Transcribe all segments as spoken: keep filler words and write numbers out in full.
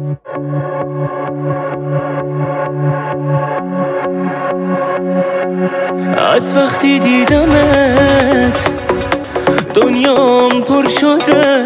از وقتی دیدمت دنیام پر شده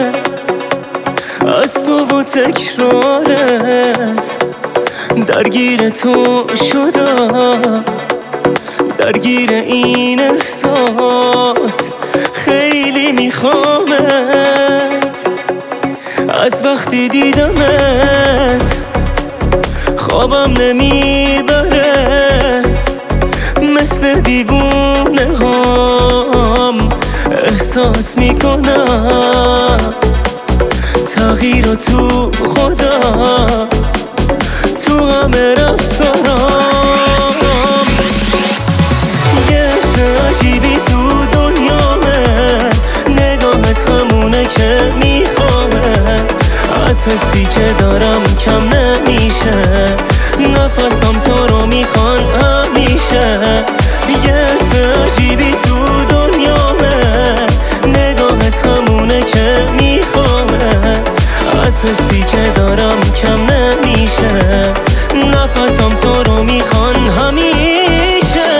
از تو و تکرارت، درگیر تو شدم، درگیر این احساس خیلی میخوامت. از وقتی دیدمت خوابم نمیبره، مثل دیوونه هم احساس میکنم تغییر تو خودم، تو همه رفتارم. یه حس عجیبی تو دنیامه، نگاهت همونه که میخوامه، از حسی که دارم کم نمیشه، نفسم تو رو میخوان همیشه. یه حس عجیبی تو دنیامه، نگاهت همونه که میخوامه، از حسی که دارم کم نمیشه، نفسم تو رو میخوان همیشه.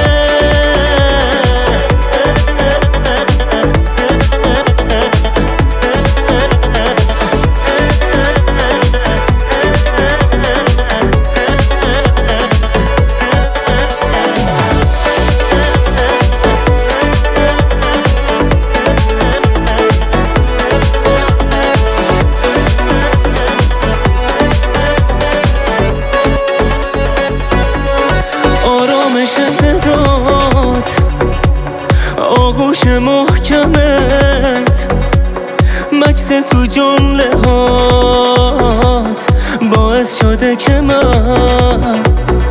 صدات آغوش محکمت، مکس تو جمله هات باعث شده که من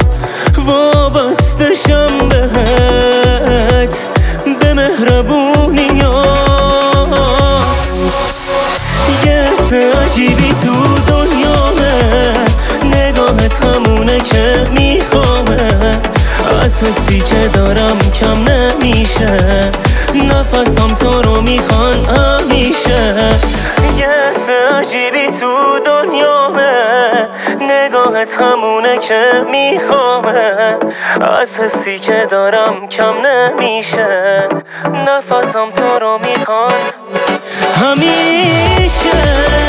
وابستشم بهت، به مهربونیات. یه حس عجیبی تو دنیامه، نگاهت همونه که میخوامه، از حسی که دارم کم نمیشه، نفسم تو رو میخوان همیشه. یه حس عجیبی تو دنیامه، نگاهت همونه که میخوامه، از حسی که دارم کم نمیشه، نفسم تو رو میخوان همیشه.